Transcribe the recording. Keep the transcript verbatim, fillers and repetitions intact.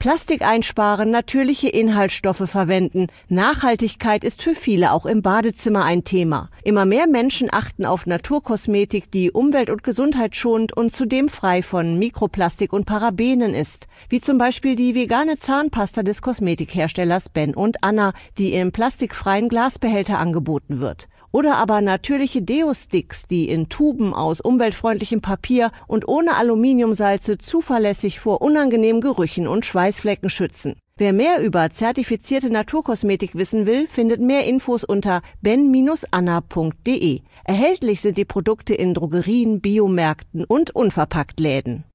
Plastik einsparen, natürliche Inhaltsstoffe verwenden. Nachhaltigkeit ist für viele auch im Badezimmer ein Thema. Immer mehr Menschen achten auf Naturkosmetik, die umwelt- und gesundheitsschonend und zudem frei von Mikroplastik und Parabenen ist. Wie zum Beispiel die vegane Zahnpasta des Kosmetikherstellers Ben und Anna, die im plastikfreien Glasbehälter angeboten wird. Oder aber natürliche Deo-Sticks, die in Tuben aus umweltfreundlichem Papier und ohne Aluminiumsalze zuverlässig vor unangenehmen Gerüchen und Schweißflecken schützen. Wer mehr über zertifizierte Naturkosmetik wissen will, findet mehr Infos unter ben Bindestrich anna punkt de. Erhältlich sind die Produkte in Drogerien, Biomärkten und Unverpacktläden.